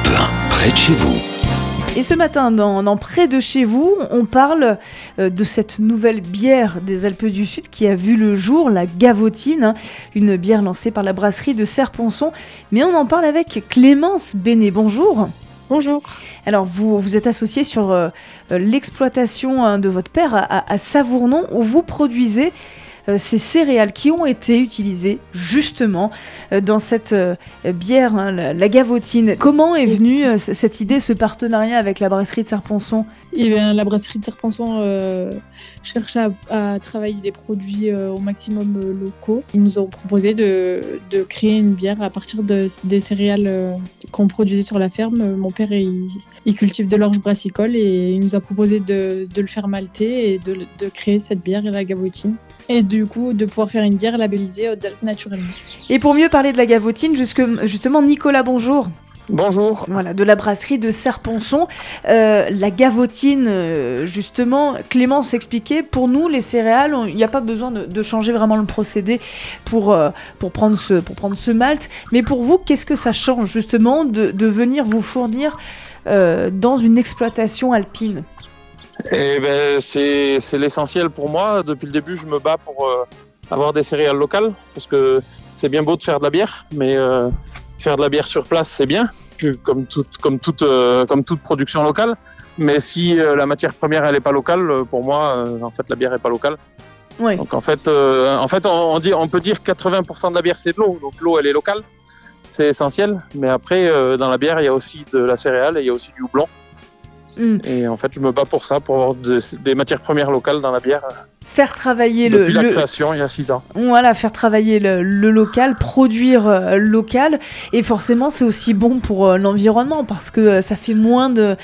Alpe 1, près de chez vous. Et ce matin, dans Près de chez vous, on parle de cette nouvelle bière des Alpes du Sud qui a vu le jour, la Gavotine, une bière lancée par la brasserie de Serre-Ponçon. Mais on en parle avec Clémence Bénet. Bonjour. Bonjour. Alors, vous êtes associée sur l'exploitation de votre père à Savournon, où vous produisez ces céréales qui ont été utilisées justement dans cette bière, la Gavotine. Comment est venue cette idée, ce partenariat avec la brasserie de Serre-Ponçon ? La brasserie de Serre-Ponçon cherche à travailler des produits au maximum locaux. Ils nous ont proposé de créer une bière à partir des céréales qu'on produisait sur la ferme. Mon père, il cultive de l'orge brassicole et il nous a proposé de le faire malter et de créer cette bière, la Gavotine. Et du coup, de pouvoir faire une bière labellisée Hautes-Alpes naturellement. Et pour mieux parler de la Gavotine, justement, Nicolas, bonjour. Bonjour. Voilà, de la brasserie de Serre-Ponçon. La Gavotine, justement, Clémence expliquait, pour nous, les céréales, il n'y a pas besoin de changer vraiment le procédé pour prendre ce malt. Mais pour vous, qu'est-ce que ça change, justement, de venir vous fournir dans une exploitation alpine ? C'est l'essentiel pour moi. Depuis le début, je me bats pour avoir des céréales locales, parce que c'est bien beau de faire de la bière, mais faire de la bière sur place, c'est bien, comme toute production locale. Mais si la matière première, elle n'est pas locale, pour moi, en fait, la bière n'est pas locale. Oui. Donc en fait, on peut dire que 80% de la bière, c'est de l'eau. Donc l'eau, elle est locale, c'est essentiel. Mais après, dans la bière, il y a aussi de la céréale et il y a aussi du houblon. Et en fait, je me bats pour ça, pour avoir des matières premières locales dans la bière. Faire travailler depuis la création, il y a 6 ans. Voilà, faire travailler le local, produire local. Et forcément, c'est aussi bon pour l'environnement parce que ça fait moins de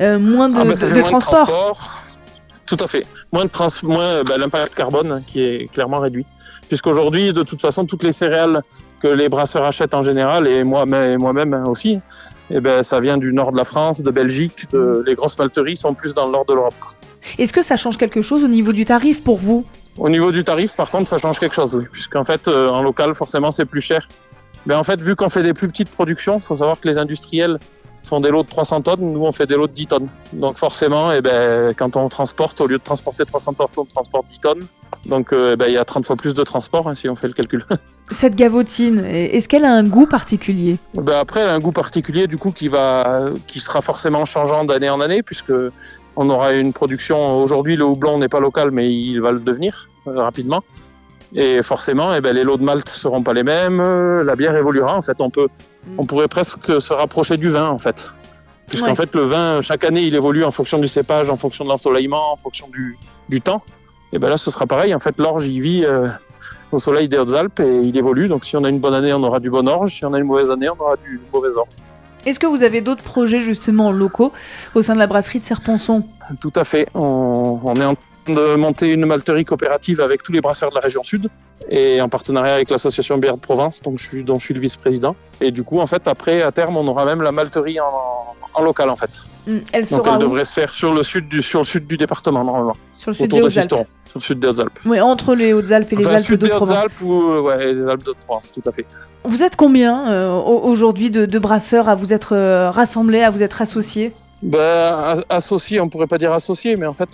transport. Tout à fait. L'impact carbone qui est clairement réduit. Puisqu'aujourd'hui, de toute façon, toutes les céréales que les brasseurs achètent en général, et moi-même aussi, ça vient du nord de la France, de Belgique, les grosses malteries sont plus dans le nord de l'Europe. Est-ce que ça change quelque chose au niveau du tarif pour vous ? Au niveau du tarif, par contre, ça change quelque chose, oui. Puisqu'en fait, en local, forcément, c'est plus cher. Mais en fait, vu qu'on fait des plus petites productions, il faut savoir que les industriels font des lots de 300 tonnes, nous, on fait des lots de 10 tonnes. Donc forcément, quand on transporte, au lieu de transporter 300 tonnes, on transporte 10 tonnes. Donc il y a 30 fois plus de transport, si on fait le calcul. Cette Gavotine, est-ce qu'elle a un goût particulier ? Après, elle a un goût particulier, du coup, qui sera forcément changeant d'année en année, puisque on aura une production. Aujourd'hui, le houblon n'est pas local, mais il va le devenir rapidement. Et forcément, les lots de malt seront pas les mêmes. La bière évoluera. En fait, on pourrait presque se rapprocher du vin, en fait. Puisqu'en fait, le vin, chaque année, il évolue en fonction du cépage, en fonction de l'ensoleillement, en fonction du temps. Et là, ce sera pareil. En fait, l'orge, il vit au soleil des Hautes-Alpes et il évolue. Donc, si on a une bonne année, on aura du bon orge. Si on a une mauvaise année, on aura du mauvais orge. Est-ce que vous avez d'autres projets, justement, locaux au sein de la brasserie de Serre-Ponçon ? Tout à fait. On est en train de monter une malterie coopérative avec tous les brasseurs de la région sud et en partenariat avec l'association Bière de Provence, dont je suis le vice-président. Et du coup, en fait, après, à terme, on aura même la malterie en local, en fait. Elle devrait se faire sur le sud du département, normalement. Sur le sud des Hautes-Alpes. Sur le sud des Hautes-Alpes. Oui, entre les Hautes-Alpes et les Alpes de Provence. Les Alpes de Provence, tout à fait. Vous êtes combien aujourd'hui de brasseurs à vous être rassemblés, à vous être associés ? Associés, on pourrait pas dire associés, mais en fait,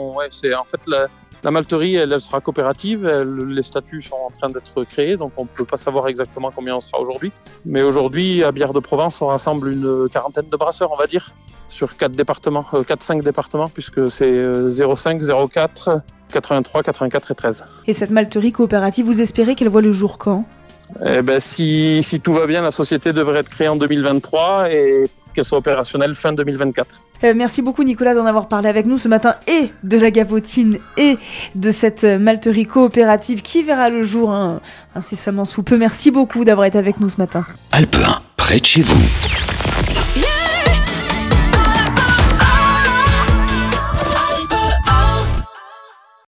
la malterie, elle sera coopérative. Les statuts sont en train d'être créés, donc on peut pas savoir exactement combien on sera aujourd'hui. Mais aujourd'hui, à Bière de Provence, on rassemble une quarantaine de brasseurs, on va dire, sur 4-5 départements, puisque c'est 05, 04, 83, 84 et 13. Et cette malterie coopérative, vous espérez qu'elle voit le jour quand ? Si tout va bien, la société devrait être créée en 2023 et qu'elle soit opérationnelle fin 2024. Merci beaucoup Nicolas d'en avoir parlé avec nous ce matin et de la Gavotine et de cette malterie coopérative qui verra le jour incessamment sous peu. Merci beaucoup d'avoir été avec nous ce matin. Alpe 1, près de chez vous.